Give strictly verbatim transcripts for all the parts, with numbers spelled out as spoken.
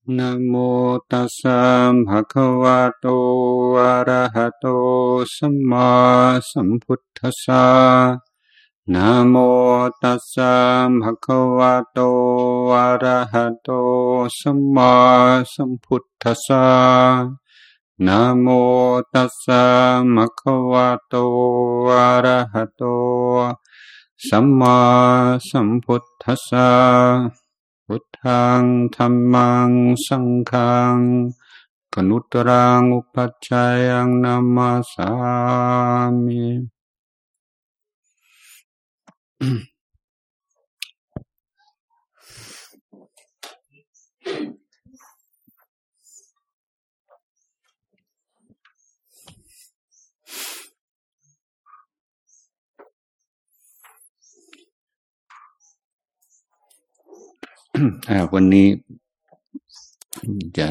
นะโมตัสสะภะคะวะโตอะระหะโตสัมมาสัมพุทธัสสะนะโมตัสสะภะคะวะโตอะระหะโตสัมมาสัมพุทธัสสะนะโมตัสสะภะคะวะโตอะระหะโตสัมมาสัมพุทธัสสะพุทธังธัมมังสังฆังกนุตรังอุปัชฌายังนามาสามิวันนี้จะ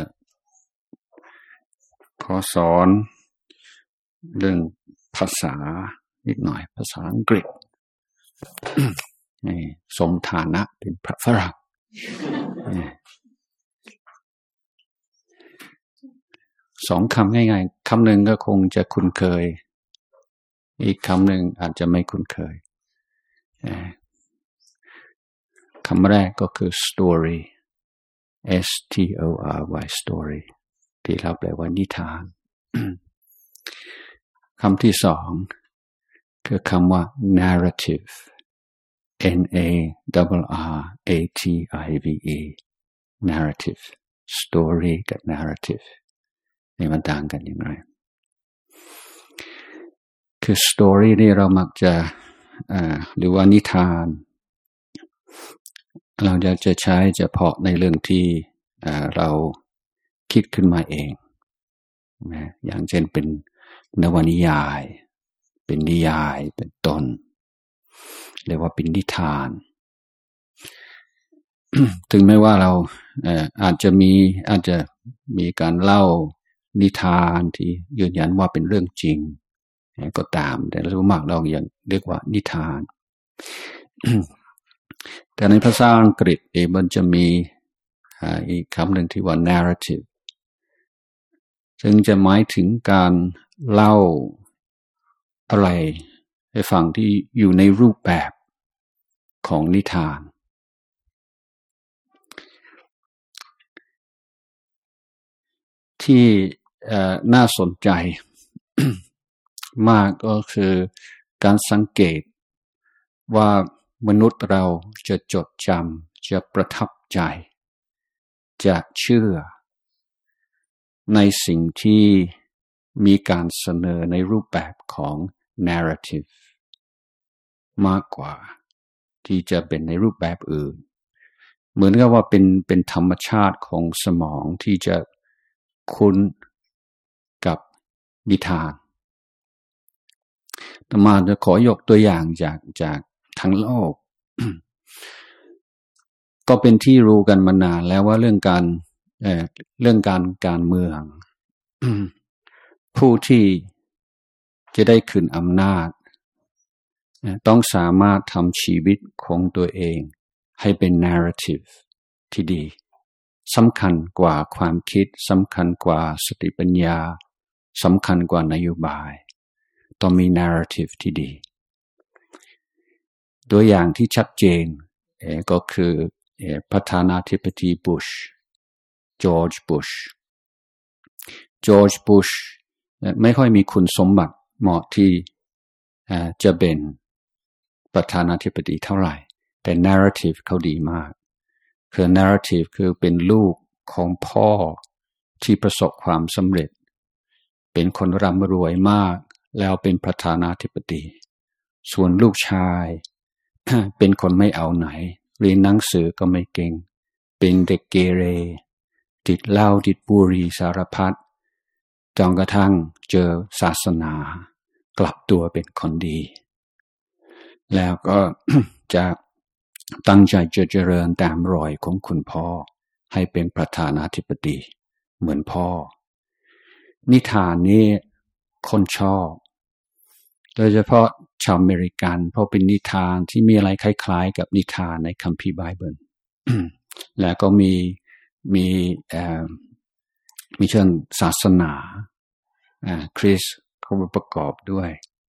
ขอสอนเรื่องภาษานิดหน่อยภาษาอังกฤษสมฐานะเป็นพระฝรั่งสองคำง่ายๆคำหนึ่งก็คงจะคุ้นเคยอีกคำหนึ่งอาจจะไม่คุ้นเคยคำแรกก็คือ story S T O R Y story ที่เราแปลว่านิทาน คำที่สองคือคำว่า narrative N A R R A T I V E narrative story กับ narrative นี่มันต่างกันอย่างไรคือ story นี่เรามักจะหรือว่านิทานเราจะจะใช้เฉพาะในเรื่องที่เราคิดขึ้นมาเองนะอย่างเช่นเป็นนวนิยายเป็นนิยายเป็นต้นเรียกว่าเป็นนิทาน ถึงแม้ว่าเราอาจจะมีอาจจะมีการเล่านิทานที่ยืนยันว่าเป็นเรื่องจริงก็ตามแต่รู้มากเรายังเรียกว่านิทาน แต่ในภาษาอังกฤษเองมันจะมีอีกคำหนึ่งที่ว่า narrative ซึ่งจะหมายถึงการเล่าอะไรให้ฟังที่อยู่ในรูปแบบของนิทานที่น่าสนใจ มากก็คือการสังเกตว่ามนุษย์เราจะจดจำจะประทับใจจะเชื่อในสิ่งที่มีการเสนอในรูปแบบของ narrative มากกว่าที่จะเป็นในรูปแบบอื่นเหมือนกับว่าเป็นเป็นธรรมชาติของสมองที่จะคุ้นกับนิทานแต่มาจะขอยกตัวอย่างจากจากทั้งโลก ก็เป็นที่รู้กันมานานแล้วว่าเรื่องการเอ่อเรื่องการการเมือง ผู้ที่จะได้ขึ้นอำนาจต้องสามารถทำชีวิตของตัวเองให้เป็น narrative ที่ดีสำคัญกว่าความคิดสำคัญกว่าสติปัญญาสำคัญกว่านโยบายต้องมี narrative ที่ดีตัวอย่างที่ชัดเจนก็คือประธานาธิบดีบุชจอร์จบุชจอร์จบุชไม่ค่อยมีคุณสมบัติเหมาะที่จะเป็นประธานาธิบดีเท่าไหร่แต่ narrative เขาดีมากคือ narrative คือเป็นลูกของพ่อที่ประสบความสำเร็จเป็นคนร่ำรวยมากแล้วเป็นประธานาธิบดีส่วนลูกชายเป็นคนไม่เอาไหนเรียนหนังสือก็ไม่เก่งเป็นเด็กเกเรติดเหล้าติดบุหรี่สารพัดจนกระทั่งเจอศาสนากลับตัวเป็นคนดีแล้วก็ จะตั้งใจจะเจริญตามรอยของคุณพ่อให้เป็นประธานาธิบดีเหมือนพ่อนิทานนี้คนชอบโดยเฉพาะชาวอเมริกันเพราะเป็นนิทานที่มีอะไรคล้ายๆกับนิทานในคัมภีร์ไบเบิล แล้วก็มีมีมีเชิงศาสนาคริสต์เข้ามาประกอบด้วย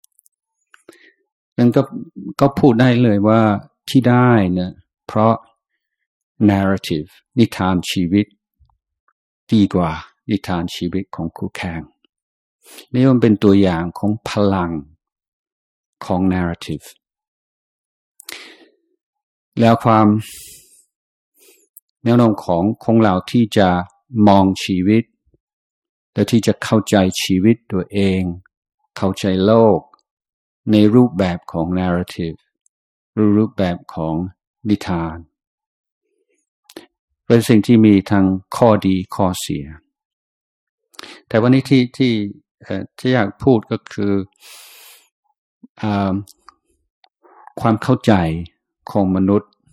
นั้นก็ก็พูดได้เลยว่าที่ได้เนี่ยเพราะ narrative นิทานชีวิตดีกว่านิทานชีวิตของคู่แข่งนี่มันเป็นตัวอย่างของพลังของ narrative แล้วความแนวโน้มของของเราที่จะมองชีวิตและที่จะเข้าใจชีวิตตัวเองเข้าใจโลกในรูปแบบของ narrative หรือรูปแบบของนิทานเป็นสิ่งที่มีทั้งข้อดีข้อเสียแต่วันนี้ที่ที่ที่อยากพูดก็คือความเข้าใจของมนุษย์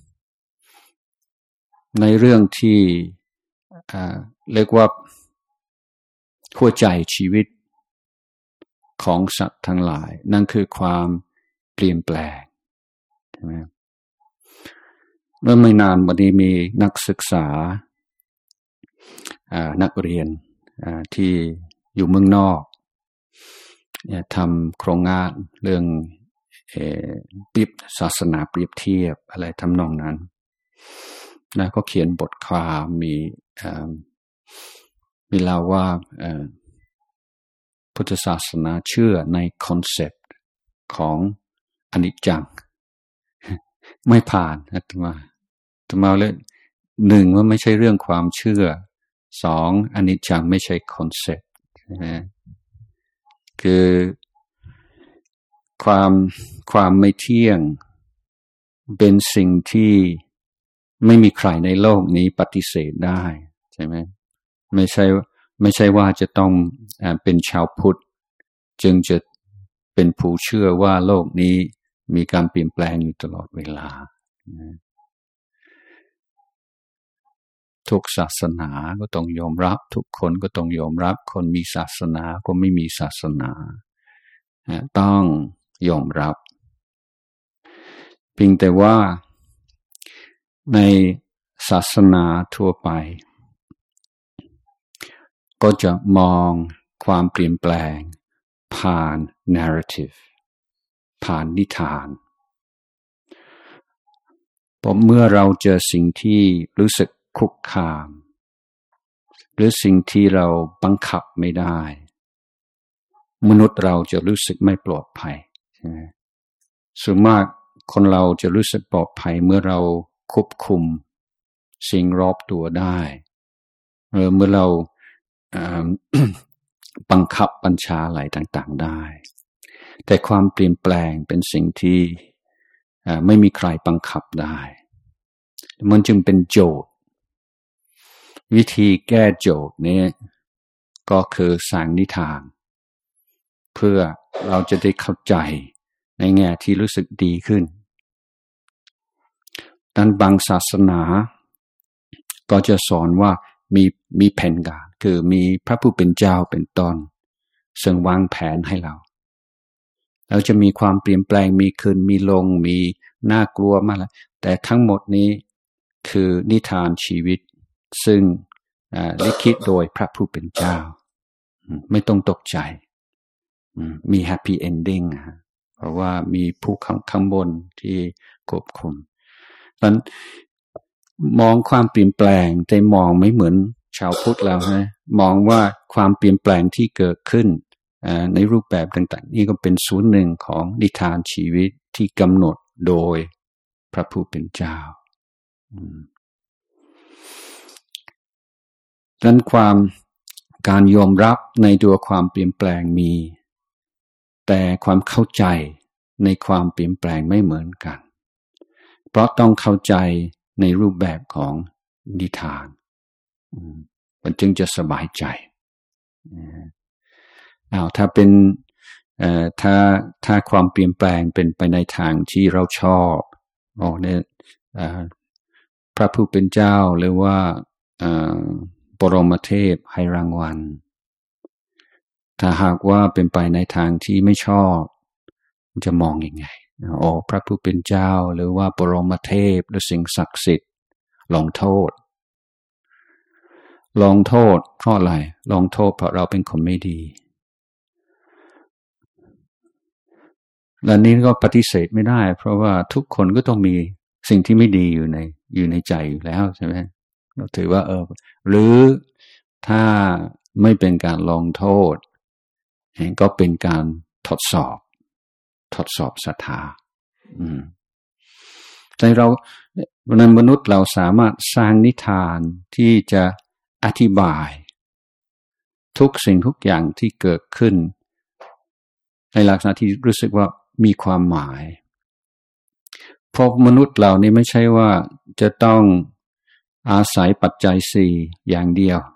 ในเรื่องที่เรียกว่าหัวใจชีวิตของสัตว์ทั้งหลายนั่นคือความเปลี่ยนแปลงใช่ไหมเมื่อไม่นานวันนี้มีนักศึกษานักเรียนที่อยู่เมืองนอกทำโครงงานเรื่องเปรียบศาสนาเปรียบเทียบอะไรทำนองนั้นแล้วก็เขียนบทความมีมีเล่าว่าพุทธศาสนาเชื่อในคอนเซปต์ของอนิจจังไม่ผ่านอาตมาอาตมาเลยหนึ่งว่าไม่ใช่เรื่องความเชื่อสองอนิจจังไม่ใช่คอนเซปต์นะคือความความไม่เที่ยงเป็นสิ่งที่ไม่มีใครในโลกนี้ปฏิเสธได้ใช่ไหมไม่ใช่ไม่ใช่ว่าจะต้องเป็นชาวพุทธจึงจะเป็นผู้เชื่อว่าโลกนี้มีการเปลี่ยนแปลงอยู่ตลอดเวลาทุกศาสนาก็ต้องยอมรับทุกคนก็ต้องยอมรับคนมีศาสนาก็ไม่มีศาสนาต้องยอมรับเพียงแต่ว่าในศาสนาทั่วไปก็จะมองความเปลี่ยนแปลงผ่าน narrative ผ่านนิทานเพราะเมื่อเราเจอสิ่งที่รู้สึกคุกคามหรือสิ่งที่เราบังคับไม่ได้มนุษย์เราจะรู้สึกไม่ปลอดภัยใช่ไหมส่วนมากคนเราจะรู้สึกปลอดภัยเมื่อเราควบคุมสิ่งรอบตัวได้เออเมื่อเราบังคับบัญชาอะไรต่างๆได้แต่ความเปลี่ยนแปลงเป็นสิ่งที่ไม่มีใครบังคับได้มันจึงเป็นโจทย์วิธีแก้โจทย์นี้ก็คือสร้างนิทานเพื่อเราจะได้เข้าใจในแง่ที่รู้สึกดีขึ้นดังบางศาสนาก็จะสอนว่ามีมีแผนการคือมีพระผู้เป็นเจ้าเป็นต้นซึ่งวางแผนให้เราเราจะมีความเปลี่ยนแปลงมีขึ้นมีลงมีน่ากลัวมากแล้วแต่ทั้งหมดนี้คือนิทานชีวิตซึ่งลิขิตโดยพระผู้เป็นเจ้าไม่ต้องตกใจมีแฮปปี้เอนดิ้งเพราะว่ามีผู้ข้างบนที่ควบคุมเพราะฉะนั้นมองความเปลี่ยนแปลงแต่มองไม่เหมือนชาวพุทธแล้วนะมองว่าความเปลี่ยนแปลงที่เกิดขึ้นในรูปแบบต่างๆนี่ก็เป็นส่วนหนึ่งของนิทานชีวิตที่กำหนดโดยพระผู้เป็นเจ้าดังนั้นความการยอมรับในตัวความเปลี่ยนแปลงมีแต่ความเข้าใจในความเปลี่ยนแปลงไม่เหมือนกันเพราะต้องเข้าใจในรูปแบบของนิทานมันจึงจะสบายใจอ้าวถ้าเป็นเอ่อถ้าถ้าความเปลี่ยนแปลงเป็นไปในทางที่เราชอบอ๋อเนี่ยพระผู้เป็นเจ้าหรือว่าปรมเทพให้รางวัลถ้าหากว่าเป็นไปในทางที่ไม่ชอบจะมองยังไงอ๋อพระผู้เป็นเจ้าหรือว่าปรมเทพหรือสิ่งศักดิ์สิทธิ์ลงโทษลงโทษเพราะอะไรลงโทษเพราะเราเป็นคนไม่ดีและนี้ก็ปฏิเสธไม่ได้เพราะว่าทุกคนก็ต้องมีสิ่งที่ไม่ดีอยู่ในอยู่ในใจอยู่แล้วใช่ไหมเราถือว่าเออหรือถ้าไม่เป็นการลงโทษก็เป็นการทดสอบทดสอบศรัทธาอืมแต่เราในมนุษย์เราสามารถสร้างนิทานที่จะอธิบายทุกสิ่งทุกอย่างที่เกิดขึ้นในลักษณะที่รู้สึกว่ามีความหมายเพราะมนุษย์เรานี่ไม่ใช่ว่าจะต้องอาศัยปัจจัยสี่อย่างเดียว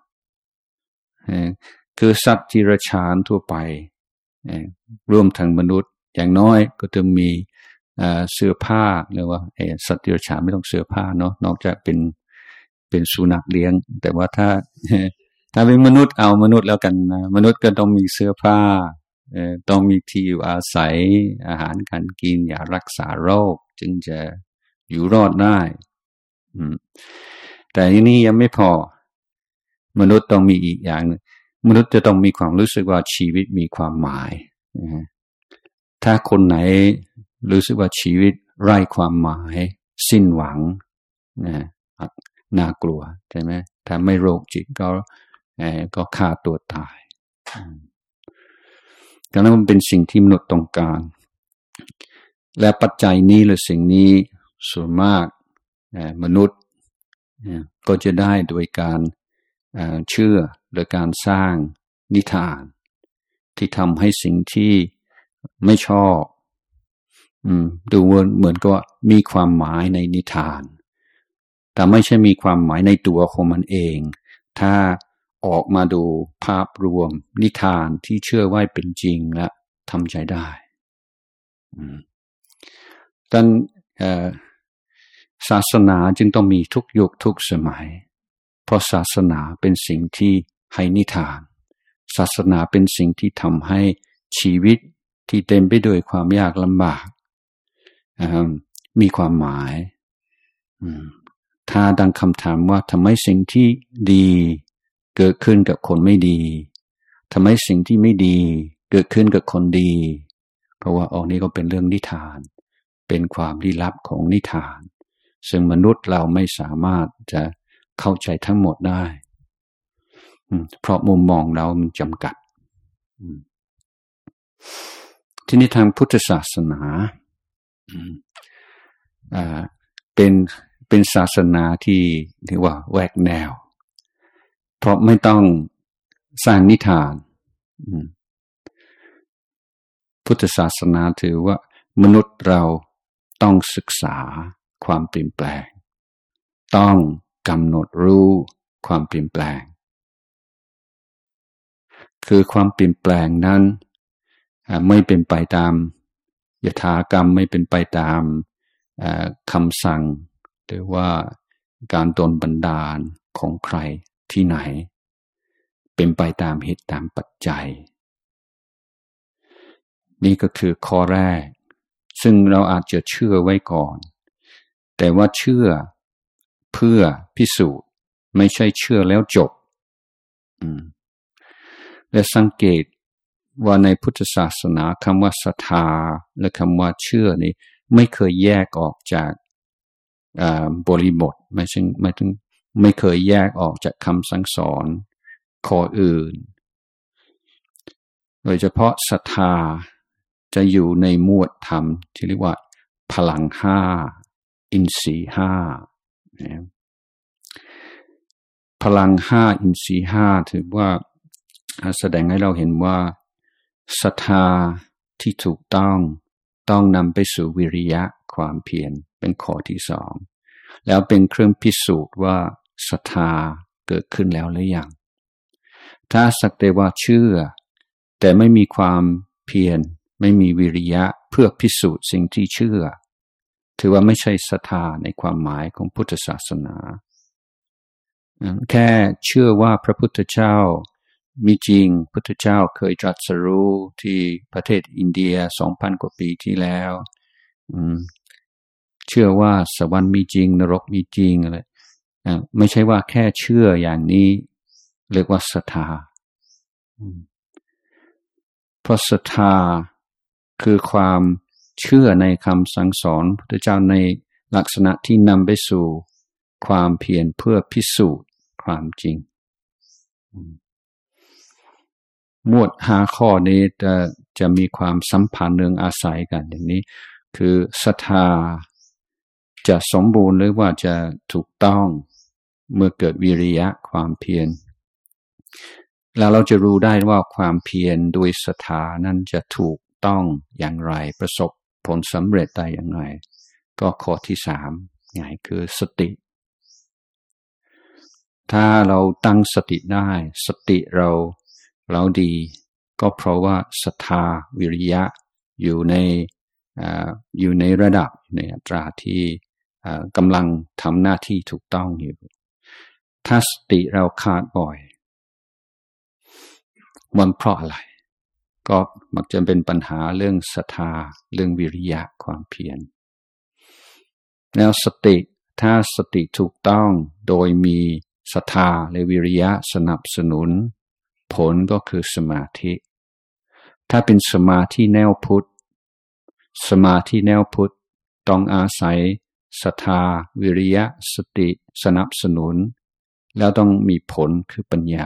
คือสัตว์ที่ราชานทั่วไปรวมทั้งมนุษย์อย่างน้อยก็จะมีเสื้อผ้าหรือว่าสัตว์ที่ราชานไม่ต้องเสื้อผ้าเนาะนอกจากเป็นเป็นสุนัขเลี้ยงแต่ว่าถ้าถ้าเป็นมนุษย์เอามนุษย์แล้วกันนะมนุษย์ก็ต้องมีเสื้อผ้าต้องมีที่อยู่อาศัยอาหารการกินยารักษาโรคจึงจะอยู่รอดได้แต่ที่นี่ยังไม่พอมนุษย์ต้องมีอีกอย่างนึงมนุษย์จะต้องมีความรู้สึกว่าชีวิตมีความหมายถ้าคนไหนรู้สึกว่าชีวิตไร้ความหมายสิ้นหวังนะน่ากลัวใช่ไหมถ้าไม่โรคจิตก็ก็ฆ่าตัวตายดังนั้นมันเป็นสิ่งที่มนุษย์ต้องการและปัจจัยนี้หรือสิ่งนี้ส่วนมากมนุษย์ก็จะได้โดยการเชื่อหรือการสร้างนิทานที่ทำให้สิ่งที่ไม่ชอบดูเหมือนกับมีความหมายในนิทานแต่ไม่ใช่มีความหมายในตัวของมันเองถ้าออกมาดูภาพรวมนิทานที่เชื่อว่าเป็นจริงและทำใจได้ดังนั้นศาสนาจึงต้องมีทุกยุคทุกสมัยเพราะศาสนาเป็นสิ่งที่ให้นิทานศาสนาเป็นสิ่งที่ทำให้ชีวิตที่เต็มไปด้วยความยากลำบากมีความหมายถ้าดังคำถามว่าทำไมสิ่งที่ดีเกิดขึ้นกับคนไม่ดีทำไมสิ่งที่ไม่ดีเกิดขึ้นกับคนดีเพราะว่าอ๋อนี่ก็เป็นเรื่องนิทานเป็นความลี้ลับของนิทานซึ่งมนุษย์เราไม่สามารถจะเข้าใจทั้งหมดได้เพราะมุมมองเรามันจำกัดที่นี่ทางพุทธศาสนาเป็นเป็นศาสนาที่เรียกว่าแหวกแนวเพราะไม่ต้องสร้างนิทานพุทธศาสนาถือว่ามนุษย์เราต้องศึกษาความเปลี่ยนแปลงต้องกำหนดรู้ความเปลี่ยนแปลงคือความเปลี่ยนแปลงนั้นไม่เป็นไปตามยถากรรมไม่เป็นไปตามคำสั่งหรือว่าการโดนบันดาลของใครที่ไหนเป็นไปตามเหตุตามปัจจัยนี่ก็คือข้อแรกซึ่งเราอาจจะเชื่อไว้ก่อนแต่ว่าเชื่อเพื่อพิสูจน์ไม่ใช่เชื่อแล้วจบและสังเกตว่าในพุทธศาสนาคำว่าศรัทธาและคำว่าเชื่อนี่ไม่เคยแยกออกจากบริบทไม่ใช่ไม่ถึงไม่เคยแยกออกจากคำสั่งสอนข้ออื่นโดยเฉพาะศรัทธาจะอยู่ในหมวดธรรมที่เรียกว่าพลังห้าอินทรีย์ห้าพลังห้าอินทรีย์ห้าถือว่าแสดงให้เราเห็นว่าศรัทธาที่ถูกต้องต้องนำไปสู่วิริยะความเพียรเป็นข้อที่สองแล้วเป็นเครื่องพิสูจน์ว่าศรัทธาเกิดขึ้นแล้วหรือยังถ้าสักแต่ว่าเชื่อแต่ไม่มีความเพียรไม่มีวิริยะเพื่อพิสูจน์สิ่งที่เชื่อถือว่าไม่ใช่ศรัทธาในความหมายของพุทธศาสนาแค่เชื่อว่าพระพุทธเจ้ามีจริงพุทธเจ้าเคยตรัสรู้ที่ประเทศอินเดีย สองพัน กว่าปีที่แล้วเชื่อว่าสวรรค์มีจริงนรกมีจริงอะไรไม่ใช่ว่าแค่เชื่ออย่างนี้เรียกว่าศรัทธาเพราะศรัทธาคือความเชื่อในคำสั่งสอนพระพุทธเจ้าในลักษณะที่นำไปสู่ความเพียรเพื่อพิสูจน์ความจริงหมวดห้าข้อนี้จะจะมีความสัมพันธ์เรื่องอาศัยกันอย่างนี้คือศรัทธาจะสมบูรณ์หรือว่าจะถูกต้องเมื่อเกิดวิริยะความเพียรแล้วเราจะรู้ได้ว่าความเพียรด้วยศรัทธานั้นจะถูกต้องอย่างไรประสบผลสำเร็จได้อย่างไรก็ข้อที่สามง่ายคือสติถ้าเราตั้งสติได้สติเราเราดีก็เพราะว่าศรัทธาวิริยะอยู่ในอ่าอยู่ในระดับในอัตราที่อ่ากำลังทำหน้าที่ถูกต้องอยู่ถ้าสติเราขาดบ่อยมันเพราะอะไรก็มักจะเป็นปัญหาเรื่องศรัทธาเรื่องวิริยะความเพียรแล้วสติถ้าสติถูกต้องโดยมีศรัทธาและวิริยะสนับสนุนผลก็คือสมาธิถ้าเป็นสมาธิแนวพุทธสมาธิแนวพุทธต้องอาศัยศรัทธาวิริยะสติสนับสนุนแล้วต้องมีผลคือปัญญา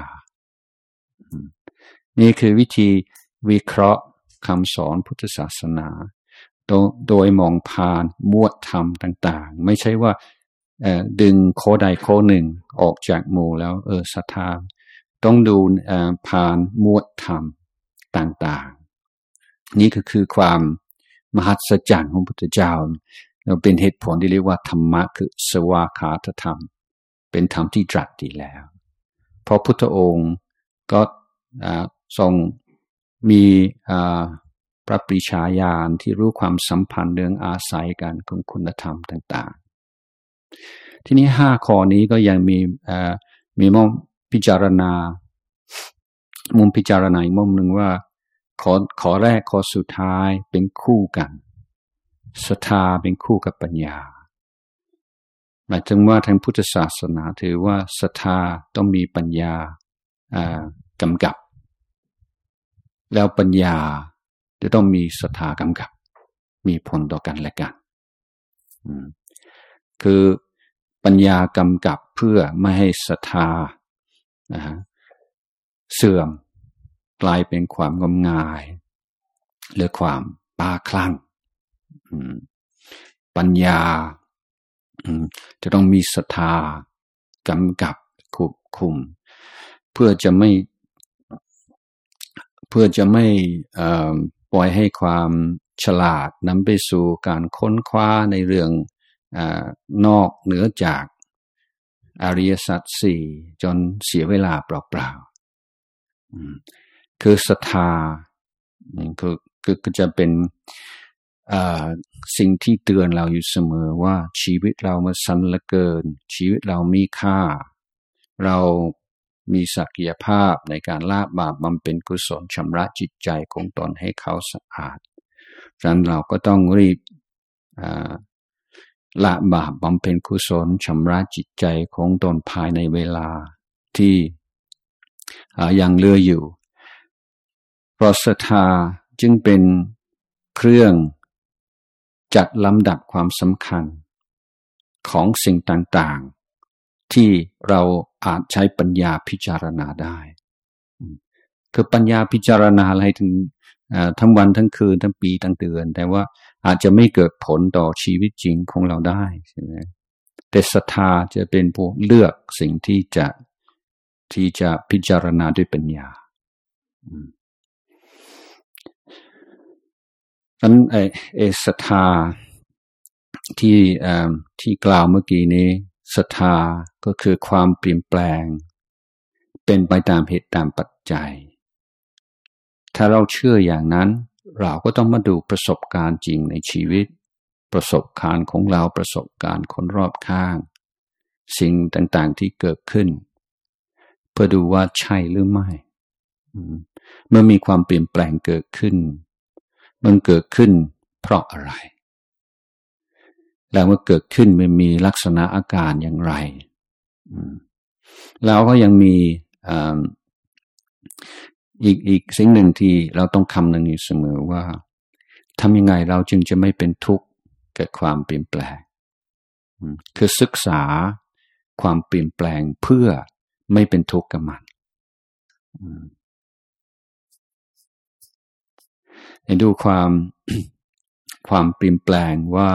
นี่คือวิธีวิเคราะห์คำสอนพุทธศาสนาโดยโดยมองผ่านหมวดธรรมต่างๆไม่ใช่ว่าดึงข้อใดข้อหนึ่งออกจากหมู่แล้วเออศรัทธาต้องดูผ่านหมวดธรรมต่างๆนี่ก็คือความมหัศจรรย์ของพระพุทธเจ้าเราเป็นเหตุผลที่เรียกว่าธรรมะคือสวากขาตธรรมเป็นธรรมที่ตรัสดีแล้วเพราะพุทธองค์ก็ทรงมีพระปรีชาญาณที่รู้ความสัมพันธ์เรื่องอาศัยกันของคุณธรรมต่างๆทีนี้ห้าข้อนี้ก็ยังมีมีมุมพิจารณามุมพิจารณาอีกมุมหนึ่งว่าข้อข้อแรกข้อสุดท้ายเป็นคู่กันศรัทธาเป็นคู่กับปัญญาหมายถึงว่าทางพุทธศาสนาถือว่าศรัทธาต้องมีปัญญากำกับแล้วปัญญาจะต้องมีศรัทธากำกับมีผลต่อกันและกันคือปัญญากำกับเพื่อไม่ให้ศรัทธานะฮะเสื่อมกลายเป็นความงมงายหรือความบ้าคลั่งปัญญาจะต้องมีศรัทธากำกับควบคุมเพื่อจะไม่เพื่อจะไม่ปล่อยให้ความฉลาดนำไปสู่การค้นคว้าในเรื่องนอกเหนือจากอริยสัจสี่จนเสียเวลาเปล่าๆคือศรัทธาคือคือก็จะเป็นสิ่งที่เตือนเราอยู่เสมอว่าชีวิตเรามันสั้นเหลือเกินชีวิตเรามีค่าเรามีศักยภาพในการละบาปบำเพ็ญกุศลชำระจิตใจของตนให้เขาสะอาดฉะนั้นเราก็ต้องรีบละบาปบำเพ็ญกุศลชำระจิตใจของตนภายในเวลาที่ยังเหลืออยู่เพราะศรัทธาจึงเป็นเครื่องจัดลำดับความสำคัญของสิ่งต่างๆที่เราอาจใช้ปัญญาพิจารณาได้คือปัญญาพิจารณาอะไรถึงทั้งวันทั้งคืนทั้งปีทั้งเดือนแต่ว่าอาจจะไม่เกิดผลต่อชีวิตจริงของเราได้ใช่ไหมแต่ศรัทธาจะเป็นผู้เลือกสิ่งที่จะที่จะพิจารณาด้วยปัญญาอันไอเอศรัทธาที่ที่กล่าวเมื่อกี้นี้ศรัทธาก็คือความเปลี่ยนแปลงเป็นไปตามเหตุตามปัจจัยถ้าเราเชื่ออย่างนั้นเราก็ต้องมาดูประสบการณ์จริงในชีวิตประสบการณ์ของเราประสบการณ์คนรอบข้างสิ่งต่างๆที่เกิดขึ้นเพื่อดูว่าใช่หรือไม่เมื่อมีความเปลี่ยนแปลงเกิดขึ้นมันเกิดขึ้นเพราะอะไรแล้วเมื่อเกิดขึ้นมันมีลักษณะอาการอย่างไรแล้วก็ยังมีอีกอีกสิ่งหนึ่งที่เราต้องคำนึงอยู่เสมอว่าทำยังไงเราจึงจะไม่เป็นทุกข์กับความเปลี่ยนแปลงคือศึกษาความเปลี่ยนแปลงเพื่อไม่เป็นทุกข์กับมันให้ดูความความเปลี่ยนแปลงว่า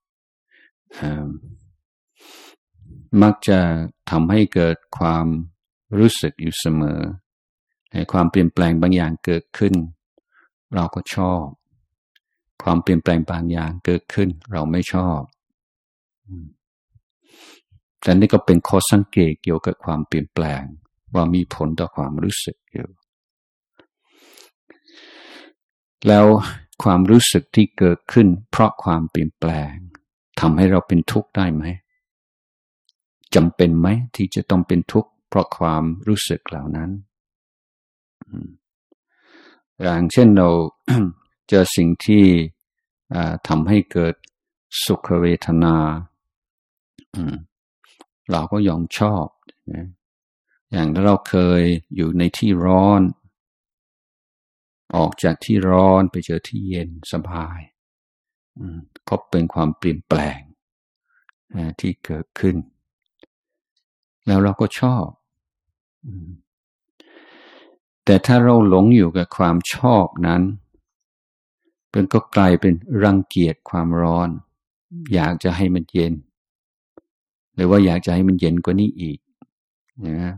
มักจะทำให้เกิดความรู้สึกอยู่เสมอให้ความเปลี่ยนแปลงบางอย่างเกิดขึ้นเราก็ชอบความเปลี่ยนแปลงบางอย่างเกิดขึ้นเราไม่ชอบแต่นี่ก็เป็นข้อสังเกตเกี่ยวกับความเปลี่ยนแปลงว่ามีผลต่อความรู้สึกอยู่แล้วความรู้สึกที่เกิดขึ้นเพราะความเปลี่ยนแปลงทำให้เราเป็นทุกข์ได้ไหมจำเป็นไหมที่จะต้องเป็นทุกข์เพราะความรู้สึกเหล่านั้นอย่างเช่นเรา เจอสิ่งที่ทำให้เกิดสุขเวทนาเราก็ยอมชอบอย่างถ้าเราเคยอยู่ในที่ร้อนออกจากที่ร้อนไปเจอที่เย็นสบายก็เป็นความเปลี่ยนแปลงที่เกิดขึ้นแล้วเราก็ชอบแต่ถ้าเราหลงอยู่กับความชอบนั้นมันก็กลายเป็นรังเกียจความร้อนอยากจะให้มันเย็นหรือว่าอยากจะให้มันเย็นกว่านี้อีกนะ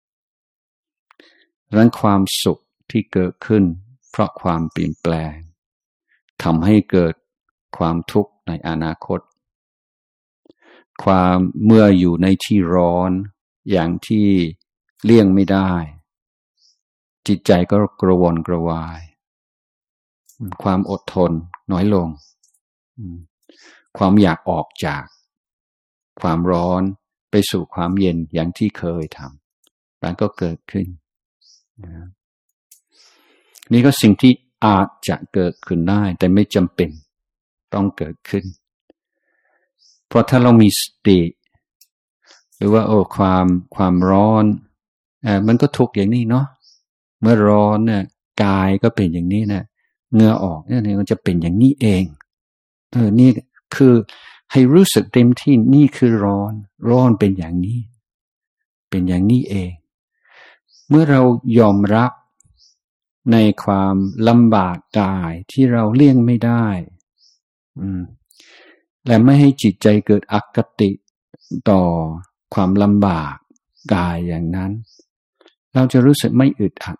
ดังนั้นความสุขที่เกิดขึ้นเพราะความเปลี่ยนแปลงทำให้เกิดความทุกข์ในอนาคตความเมื่ออยู่ในที่ร้อนอย่างที่เลี่ยงไม่ได้จิตใจก็กระวนกระวายความอดทนน้อยลงความอยากออกจากความร้อนไปสู่ความเย็นอย่างที่เคยทำมันก็เกิดขึ้นนี่ก็สิ่งที่อาจจะเกิดขึ้นได้แต่ไม่จำเป็นต้องเกิดขึ้นเพราะถ้าเรามีสติหรือว่าโอ้ความความร้อนเออมันก็ทุกข์อย่างนี้เนาะเมื่อร้อนเนี่ยกายก็เป็นอย่างนี้นะเหงื่อออกเนี่ยมันจะเป็นอย่างนี้เองเออนี่คือให้รู้สึกเต็มที่นี่คือร้อนร้อนเป็นอย่างนี้เป็นอย่างนี้เองเมื่อเรายอมรับในความลำบากกายที่เราเลี่ยงไม่ได้อืมและไม่ให้จิตใจเกิดอคติต่อความลำบากกายอย่างนั้นเราจะรู้สึกไม่อึดอัด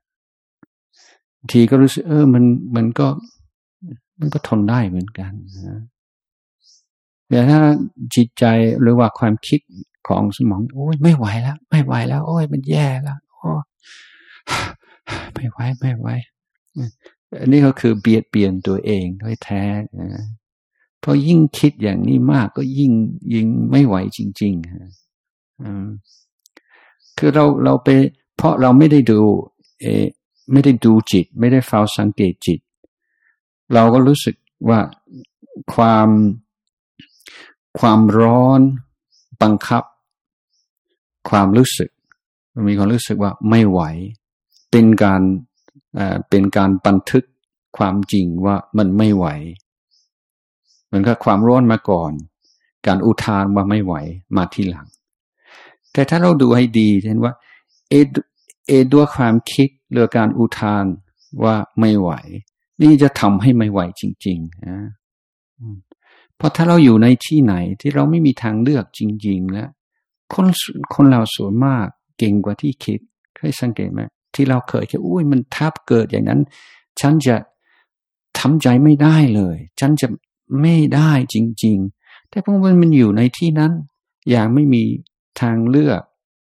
ทีก็รู้สึกเออมันมันก็มันก็ทนได้เหมือนกันนะแต่ถ้าจิตใจหรือว่าความคิดของสมองโอ้ยไม่ไหวแล้วไม่ไหวแล้วโอ้ยมันแย่แล้วโอ้ไม่ไหวไม่ไหวอันนี้ก็คือเบียดเบียนตัวเองโดยแท้นะเพราะยิ่งคิดอย่างนี้มากก็ยิ่งยิ่งไม่ไหวจริงๆอืมคือเราเราไปเพราะเราไม่ได้ดูเอไม่ได้ดูจิตไม่ได้เฝ้าสังเกตจิตเราก็รู้สึกว่าความความร้อนบังคับความรู้สึกมันมีความรู้สึกว่าไม่ไหวเป็นการเอ่อเป็นการบันทึกความจริงว่ามันไม่ไหวมันก็ความร้อนมาก่อนการอุทานว่าไม่ไหวมาทีหลังแต่ถ้าเราดูให้ดีเห็นว่าเอเอด้วยความคิดหรือการอุทานว่าไม่ไหวนี่จะทำให้ไม่ไหวจริงๆนะเพราะถ้าเราอยู่ในที่ไหนที่เราไม่มีทางเลือกจริงๆแล้วคนคนเราส่วนมากเก่งกว่าที่คิดเคยสังเกตไหมที่เราเคยคิดอุ้ยมันทับเกิดอย่างนั้นฉันจะทำใจไม่ได้เลยฉันจะไม่ได้จริงๆแต่เพราะมันมันอยู่ในที่นั้นอย่างไม่มีทางเลือก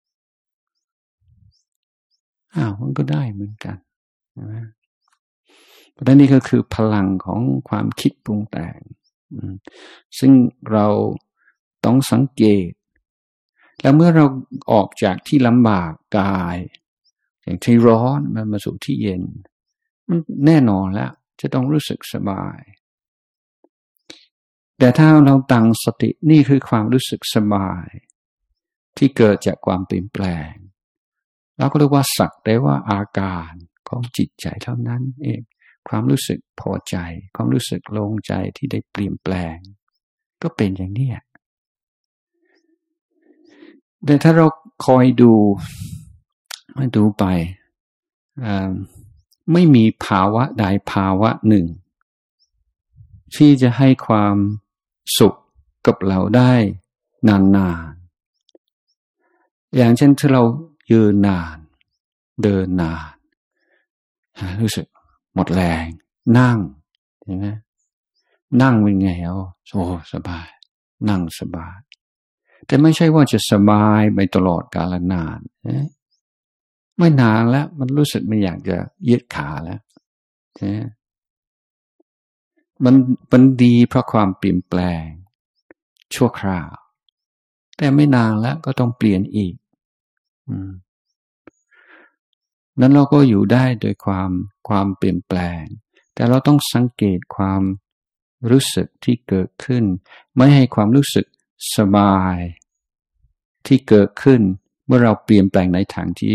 อ้าวมันก็ได้เหมือนกันใช่ไหมเพราะนี่ก็คือพลังของความคิดปรุงแต่งซึ่งเราต้องสังเกตแล้วเมื่อเราออกจากที่ลำบากกายอย่างที่ร้อนมันมาสู่ที่เย็นมันแน่นอนแล้วจะต้องรู้สึกสบายแต่ถ้าเราตั้งสตินี่คือความรู้สึกสบายที่เกิดจากความเปลี่ยนแปลงเราก็เรียกว่าสักแต่ว่าอาการของจิตใจเท่านั้นเองความรู้สึกพอใจความรู้สึกโล่งใจที่ได้เปลี่ยนแปลงก็เป็นอย่างนี้แต่ถ้าเราคอยดูดูไปไม่มีภาวะใดภาวะหนึ่งที่จะให้ความสุขกับเราได้นานๆอย่างเช่นถ้าเรายืนนานเดินนานรู้สึกหมดแรงนั่งเห็นไหมนั่งเป็นไงอ๋อโอ้สบายนั่งสบายแต่ไม่ใช่ว่าจะสบายไปตลอดกาลนานไม่นานแล้วมันรู้สึกไม่อยากจะยืดขาแล้วใช่มันมันดีเพราะความเปลี่ยนแปลงชั่วคราวแต่ไม่นานแล้วก็ต้องเปลี่ยนอีกอืมนั้นเราก็อยู่ได้โดยความความเปลี่ยนแปลงแต่เราต้องสังเกตความรู้สึกที่เกิดขึ้นไม่ให้ความรู้สึกสบายที่เกิดขึ้นเมื่อเราเปลี่ยนแปลงในทางที่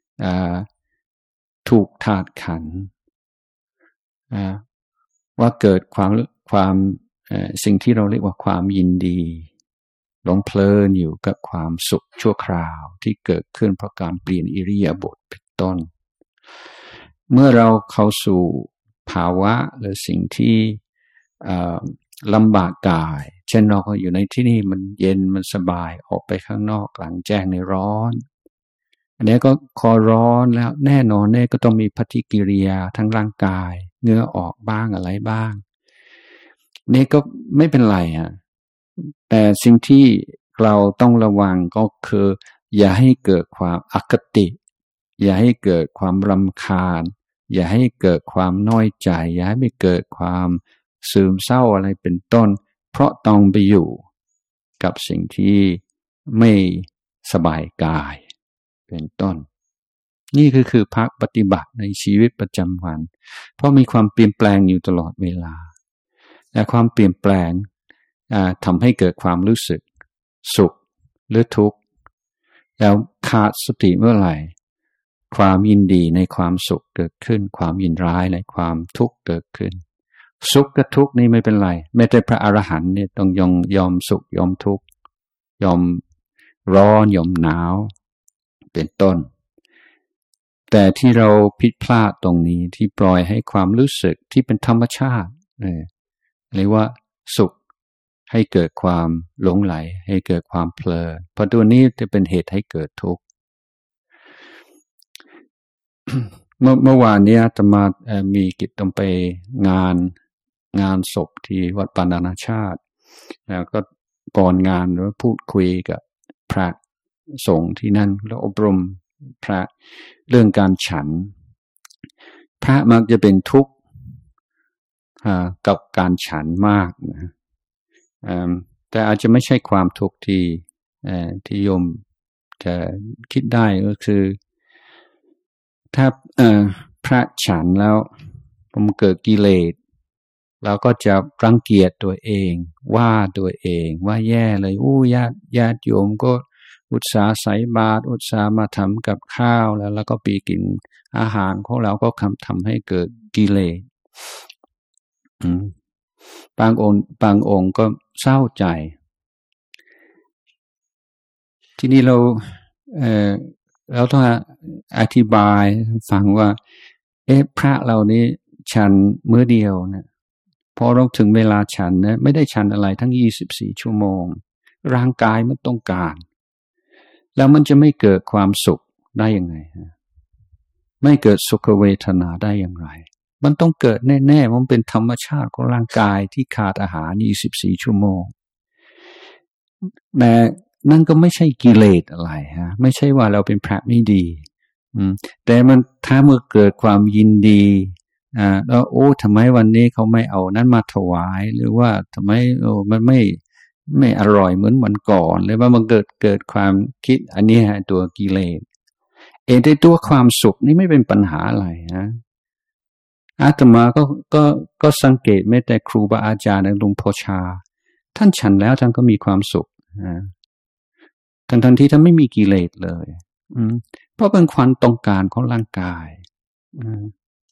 ถูกธาตุขันธ์ว่าเกิดความความสิ่งที่เราเรียกว่าความยินดีหลงเพลินอยู่กับความสุขชั่วคราวที่เกิดขึ้นเพราะการเปลี่ยนอิริยาบถเป็นต้นเมื่อเราเข้าสู่ภาวะหรือสิ่งที่ลำบากกายเช่นเราก็อยู่ในที่นี่มันเย็นมันสบายออกไปข้างนอกกลางแจ้งในร้อนอันนี้ก็คอร้อนแล้วแน่นอนเนี่ยก็ต้องมีปฏิกิริยาทั้งร่างกายเหงื่อออกบ้างอะไรบ้างนี่ก็ไม่เป็นไรฮะแต่สิ่งที่เราต้องระวังก็คืออย่าให้เกิดความอคติอย่าให้เกิดความรำคาญอย่าให้เกิดความน้อยใจอย่าให้เกิดความซึมเศร้าอะไรเป็นต้นเพราะต้องไปอยู่กับสิ่งที่ไม่สบายกายเป็นต้นนี่คือคือภาคปฏิบัติในชีวิตประจำวันเพราะมีความเปลี่ยนแปลงอยู่ตลอดเวลาและความเปลี่ยนแปลงทำให้เกิดความรู้สึกสุขหรือทุกข์แล้วขาดสติเมื่อไหร่ความยินดีในความสุขเกิดขึ้นความยินร้ายในความทุกข์เกิดขึ้นสุขกับทุกข์นี่ไม่เป็นไรแม้แต่พระอรหันต์เนี่ยต้องยอมยอมสุขยอมทุกข์ยอมร้อนยอมหนาวเป็นต้นแต่ที่เราผิดพลาดตรงนี้ที่ปล่อยให้ความรู้สึกที่เป็นธรรมชาติเรียกว่าสุขให้เกิดความหลงไหลให้เกิดความเพลินเพราะตัวนี้จะเป็นเหตุให้เกิดทุกข์ เมื่อเมื่อวานนี้อาตมามีกิจต้องไปงานงานศพที่วัดปานานาชาติแล้วก็ก่อนงานแล้วพูดคุยกับพระสงฆ์ที่นั่นแล้วอบรมพระเรื่องการฉันพระมักจะเป็นทุกข์กับการฉันมากนะแต่อาจจะไม่ใช่ความทุกข์ที่ที่โยมจะคิดได้ก็คือถ้าพระฉันแล้วผมเกิดกิเลสเราก็จะรังเกียจตัวเองว่าตัวเองว่าแย่เลยอู้ญาติญาติโยมก็อุตสาห์ใส่บาตรอุตสาห์มาทำกับข้าวแล้วแล้วก็ปีกินอาหารของเราก็ทำทำให้เกิดกิเลสบางองค์บางองค์ก็เศร้าใจที่นี่เราเอ่อเราต้องอธิบายฟังว่าเอ๊ะพระเรานี้ฉันมื้อเดียวนะพอเราถึงเวลาฉันนะไม่ได้ฉันอะไรทั้งยี่สิบสี่ชั่วโมงร่างกายมันต้องการแล้วมันจะไม่เกิดความสุขได้ยังไงฮะไม่เกิดสุขเวทนาได้อย่างไรมันต้องเกิดแน่ๆมันเป็นธรรมชาติของร่างกายที่ขาดอาหารยี่สิบสี่ชั่วโมงแต่นั่นก็ไม่ใช่กิเลสอะไรฮะไม่ใช่ว่าเราเป็นพระไม่ดีอืมแต่มันถ้าเมื่อเกิดความยินดีอ่าแล้วโอ้ทำไมวันนี้เขาไม่เอานั้นมาถวายหรือว่าทำไมโอ้มันไม่ไม่อร่อยเหมือนวันก่อนหรือว่ามันเกิดเกิดความคิดอันนี้ฮะตัวกิเลสเองแต่ตัวความสุขนี่ไม่เป็นปัญหาอะไรฮะอาตมาก็ก็ก็สังเกตแม้แต่ครูบาอาจารย์ในหลวงพ่อชาท่านฉันแล้วท่านก็มีความสุขนะทั้งทั้งที่ท่านไม่มีกิเลสเลยอืมเพราะเป็นความต้องการของร่างกายอืม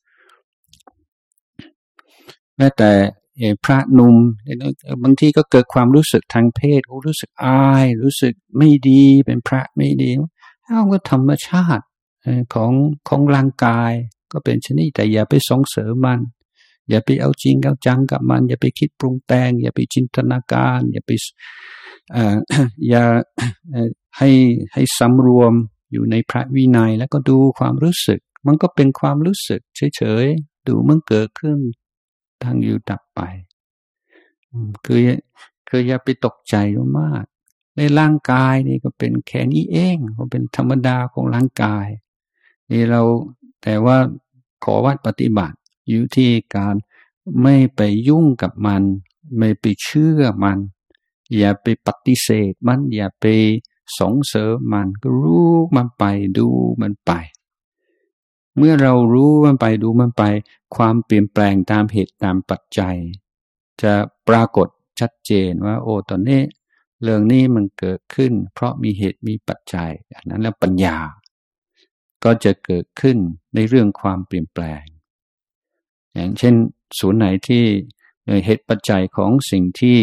แม้แต่พระหนุ่มบางทีก็เกิดความรู้สึกทางเพศรู้สึกอายรู้สึกไม่ดีเป็นพระไม่ดีอ้าวก็ธรรมชาติของของร่างกายก็เป็นชนิดแต่อย่าไปส่งเสริมมันอย่าไปเอาจริงเอาจังกับมันอย่าไปคิดปรุงแต่งอย่าไปจินตนาการอย่าไปเอ่อ อย่าให้ให้สำรวมอยู่ในพระวินัยแล้วก็ดูความรู้สึกมันก็เป็นความรู้สึกเฉยๆดูมันเกิดขึ้นทั้งอยู่ดับไปคือคืออย่าไปตกใจมากในร่างกายนี่ก็เป็นแค่นี้เองก็เป็นธรรมดาของร่างกายนี่เราแต่ว่าขอวัดปฏิบัติอยู่ที่การไม่ไปยุ่งกับมันไม่ไปเชื่อมันอย่าไปปฏิเสธมันอย่าไปส่งเสริมมันก็รู้มันไปดูมันไปเมื่อเรารู้มันไปดูมันไปความเปลี่ยนแปลงตามเหตุตามปัจจัยจะปรากฏชัดเจนว่าโอ้ตอนนี้เรื่องนี้มันเกิดขึ้นเพราะมีเหตุมีปัจจัยอันนั้นแล้วปัญญาก็จะเกิดขึ้นในเรื่องความเปลี่ยนแปลงอย่างเช่นส่วนไหนที่เหตุปัจจัยของสิ่งที่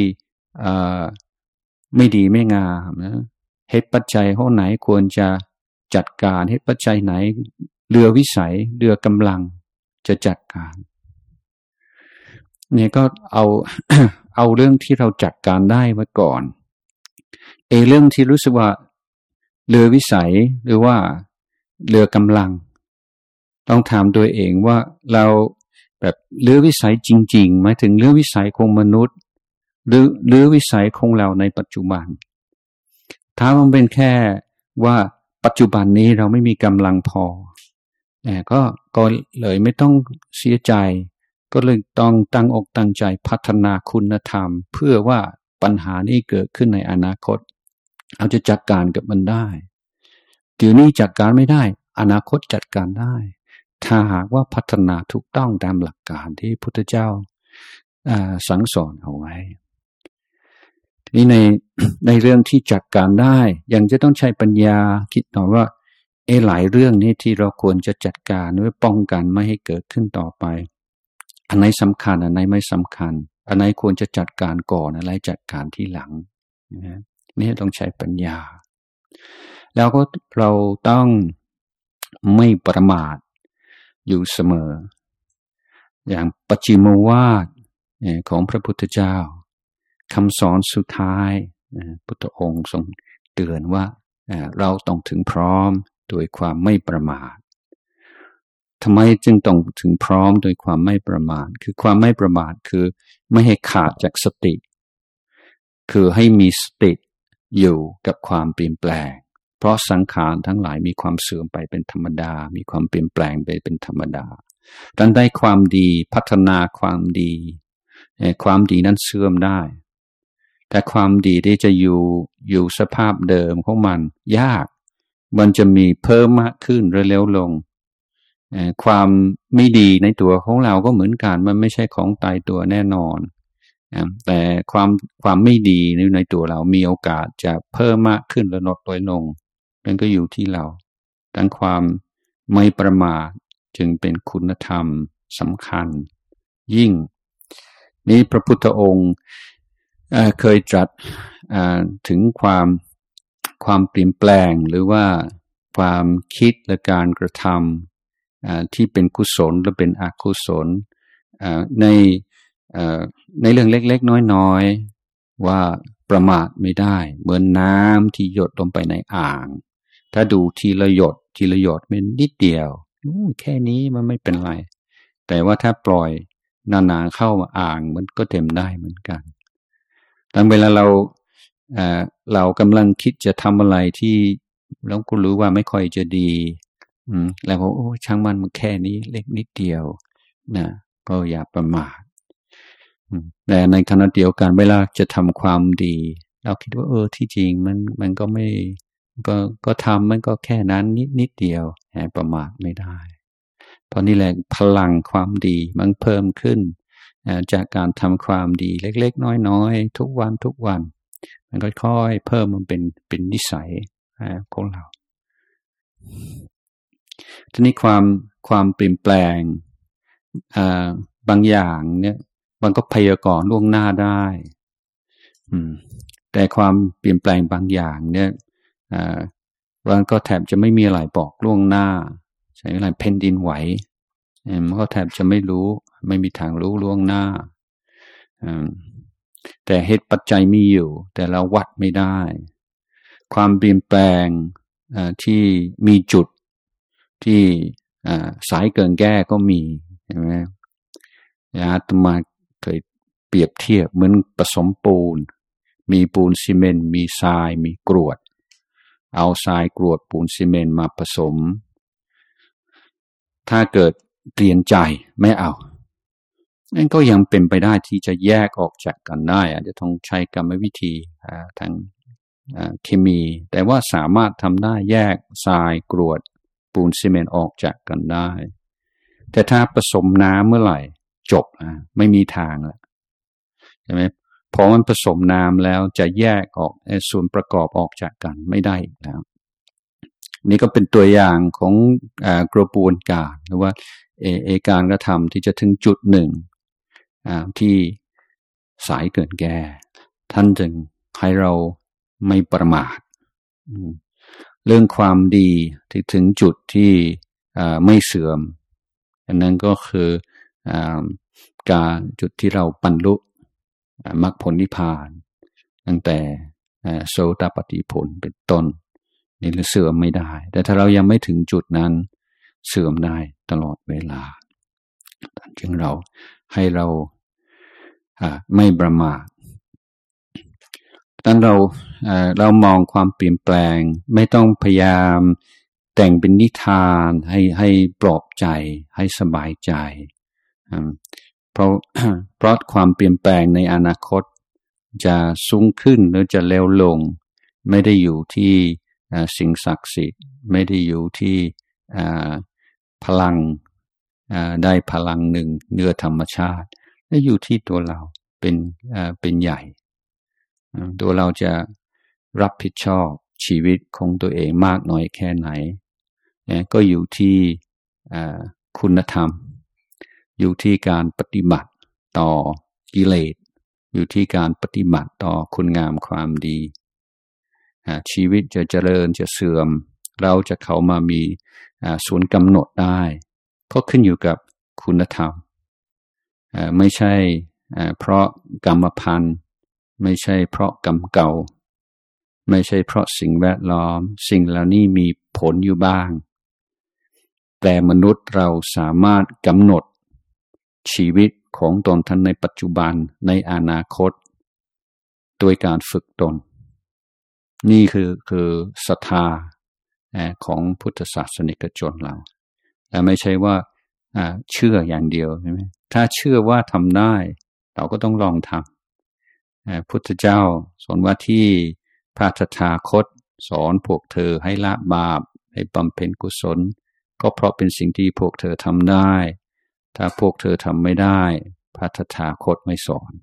ไม่ดีไม่งามนะเหตุปัจจัยข้อไหนควรจะจัดการเหตุปัจจัยไหนเรือวิสัยเรือกำลังจะจัดการเนี่ยก็เอา เอาเรื่องที่เราจัดการได้ไว้ก่อนเอเรื่องที่รู้สึกว่าเรือวิสัยหรือว่าเรือกำลังต้องถามตัวเองว่าเราแบบเรือวิสัยจริงๆหมายถึงเรือวิสัยของมนุษย์หรือเรือวิสัยของเราในปัจจุบันถ้ามันเป็นแค่ว่าปัจจุบันนี้เราไม่มีกำลังพอเนี่ยก็ก็เลยไม่ต้องเสียใจก็เลยต้องตั้งอกตั้งใจพัฒนาคุณธรรมเพื่อว่าปัญหานี้เกิดขึ้นในอนาคตเราจะจัดการกับมันได้เดี๋ยวนี้จัดการไม่ได้อนาคตจัดการได้ถ้าหากว่าพัฒนาถูกต้องตามหลักการที่พุทธเจ้าสั่งสอนเอาไว้นี่ใน ในเรื่องที่จัดการได้ยังจะต้องใช้ปัญญาคิดหน่อยว่าเอหลายเรื่องนี้ที่เราควรจะจัดการเพื่อป้องกันไม่ให้เกิดขึ้นต่อไปอันไหนสำคัญอันไหนไม่สำคัญอันไหนควรจะจัดการก่อนอันไหนจัดการที่หลังนะนี่ต้องใช้ปัญญาแล้วก็เราต้องไม่ประมาทอยู่เสมออย่างปัจฉิมวาทของพระพุทธเจ้าคำสอนสุดท้ายพุทธองค์ทรงเตือนว่าเราต้องถึงพร้อมโดยความไม่ประมาททำไมจึงต้องถึงพร้อมโดยความไม่ประมาทคือความไม่ประมาทคือไม่ให้ขาดจากสติคือให้มีสติอยู่กับความเปลี่ยนแปลงเพราะสังขารทั้งหลายมีความเสื่อมไปเป็นธรรมดามีความเปลี่ยนแปลงไปเป็นธรรมดาดังได้ความดีพัฒนาความดีความดีนั้นเสื่อมได้แต่ความดีที่จะอยู่อยู่สภาพเดิมของมันยากมันจะมีเพิ่มมากขึ้นหรือเร็วลงความไม่ดีในตัวของเราก็เหมือนกันมันไม่ใช่ของตายตัวแน่นอนแต่ความความไม่ดีในตัวเรามีโอกาสจะเพิ่มมากขึ้นหรือลดน้อยลงนั่นก็อยู่ที่เราดังความไม่ประมาทจึงเป็นคุณธรรมสำคัญยิ่งนี้พระพุทธองค์เอ่อเคยตรัสถึงความความเปลี่ยนแปลงหรือว่าความคิดและการกระทำที่เป็นกุศลและเป็นอกุศลในในเรื่องเล็กๆน้อยๆว่าประมาทไม่ได้เหมือนน้ำที่หยดลงไปในอ่างถ้าดูทีละหยดทีละหยดเป็นนิดเดียวแค่นี้มันไม่เป็นไรแต่ว่าถ้าปล่อยนานๆเข้ามาอ่างมันก็เต็มได้เหมือนกันดังเวลาเราเอ่อเรากำลังคิดจะทำอะไรที่เราก็รู้ว่าไม่ค่อยจะดีอืมแล้วก็โอ้ช่างมันมันแค่นี้เล็กนิดเดียวนะก็อย่าประมาทแต่ในขณะเดียวกันเวลาจะทำความดีเราคิดว่าเออที่จริงมันมันก็ไม่ก็ก็ทำมันก็แค่นั้นนิดนิดเดียวแอบประมาทไม่ได้เพราะนี่แหละพลังความดีมันเพิ่มขึ้นจากการทำความดีเล็กๆน้อยๆทุกวันทุกวันมันค่อยๆเพิ่มมันเป็นเป็นนิสัยของเราทีนี้ความความเปลี่ยนแปลงอ่าบางอย่างเนี่ยมันก็พยากรณ์ล่วงหน้าได้อืมแต่ความเปลี่ยนแปลงบางอย่างเนี่ยอ่ามันก็แทบจะไม่มีอะไรบอกล่วงหน้าใช่ไหมอะไรแผ่นดินไหวมันก็แทบจะไม่รู้ไม่มีทางรู้ล่วงหน้าอืมแต่เหตุปัจจัยมีอยู่แต่เราวัดไม่ได้ความเปลี่ยนแปลงที่มีจุดที่สายเกินแก้ก็มีใช่ไหมอาตมาเคยเปรียบเทียบเหมือนผสมปูนมีปูนซีเมนต์มีทรายมีกรวดเอาทรายกรวดปูนซีเมนต์มาผสมถ้าเกิดเปลี่ยนใจไม่เอานั่นก็ยังเป็นไปได้ที่จะแยกออกจากกันได้อาจจะต้องใช้กรรมวิธีทางเคมีแต่ว่าสามารถทำได้แยกทรายกรวดปูนซีเมนต์ออกจากกันได้แต่ถ้าผสมน้ำเมื่อไหร่จบอ่ะไม่มีทางแล้วใช่ไหมพอมันผสมน้ำแล้วจะแยกออกส่วนประกอบออกจากกันไม่ได้แล้วนี่ก็เป็นตัวอย่างของอ่ากระบวนการหรือว่าเอเอการกระทำที่จะถึงจุดหนึ่งอ่าที่สายเกินแก่ท่านจึงให้เราไม่ประมาทเรื่องความดีที่ถึงจุดที่ไม่เสื่อมอันนั้นก็คือการจุดที่เราบรรลุมรรคผลนิพพานตั้งแต่โสดาปัตติผลเป็นต้นนี่เสื่อมไม่ได้แต่ถ้าเรายังไม่ถึงจุดนั้นเสื่อมได้ตลอดเวลาจึงเราให้เราไม่ประมาทตั้งเราเรามองความเปลี่ยนแปลงไม่ต้องพยายามแต่งเป็นนิทานให้ให้ปลอบใจให้สบายใจเพราะเพราะความเปลี่ยนแปลงในอนาคตจะสูงขึ้นหรือจะเลวลงไม่ได้อยู่ที่สิ่งศักดิ์สิทธิ์ไม่ได้อยู่ที่พลังได้พลังหนึ่งเหนือธรรมชาติและอยู่ที่ตัวเราเป็นเป็นใหญ่ตัวเราจะรับผิดชอบชีวิตของตัวเองมากน้อยแค่ไหนก็อยู่ที่คุณธรรมอยู่ที่การปฏิบัติต่อกิเลสอยู่ที่การปฏิบัติต่อคุณงามความดีชีวิตจะเจริญจะเสื่อมเราจะเข้ามามีส่วนกำหนดได้ก็ขึ้นอยู่กับคุณธรรมไม่ใช่เพราะกรรมพันธุ์ไม่ใช่เพราะกรรมเก่าไม่ใช่เพราะสิ่งแวดล้อมสิ่งเหล่านี้มีผลอยู่บ้างแต่มนุษย์เราสามารถกำหนดชีวิตของตนท่านในปัจจุบันในอนาคตโดยการฝึกตนนี่คือคือศรัทธาของพุทธศาสนิกชนเราแต่ไม่ใช่ว่าเชื่ออย่างเดียวใช่ไหมถ้าเชื่อว่าทำได้เราก็ต้องลองทำพุทธเจ้าสอนว่าที่พระตถาคตสอนพวกเธอให้ละบาปให้บำเพ็ญกุศลก็เพราะเป็นสิ่งที่พวกเธอทำได้ถ้าพวกเธอทำไม่ได้พระตถาคตไม่สอน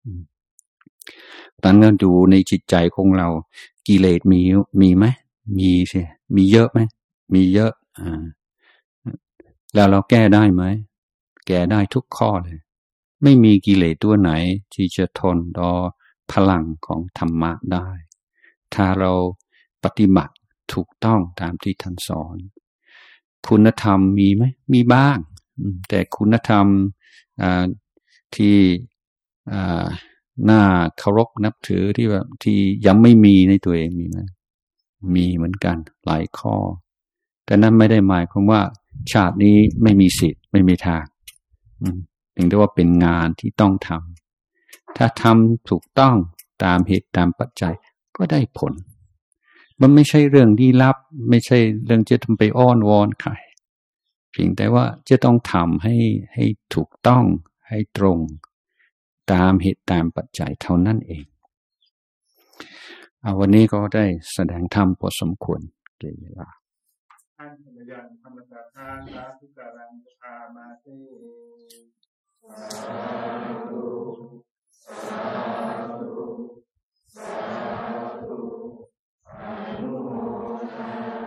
ตอนนั้นดูในจิตใจของเรากิเลสมีมีไหมมีสิมีเยอะไหมมีเยอะอ่าแล้วเราแก้ได้ไหมแก้ได้ทุกข้อเลยไม่มีกิเลสตัวไหนที่จะทนต่อพลังของธรรมะได้ถ้าเราปฏิบัติถูกต้องตามที่ท่านสอนคุณธรรมมีไหมมีบ้างแต่คุณธรรมที่น่าเคารพนับถือที่แบบที่ยังไม่มีในตัวเองมีไหมมีเหมือนกันหลายข้อแต่นั้นไม่ได้หมายความว่าชาตินี้ไม่มีสิทธิ์ไม่มีทางถึงได้ว่าเป็นงานที่ต้องทำถ้าทำถูกต้องตามเหตุตามปัจจัยก็ได้ผลมันไม่ใช่เรื่องลี้ลับไม่ใช่เรื่องจะทำไปอ้อนวอนใครเพียงแต่ว่าจะต้องทำให้ให้ถูกต้องให้ตรงตามเหตุตามปัจจัยเท่านั้นเองเอาวันนี้ก็ได้แสดงธรรมพอสมควรเกี่ยวเวลาท่านพยานธรรมสาธาสาธุการังพามาเตสาธุสาธุสาธุอนุโมทนา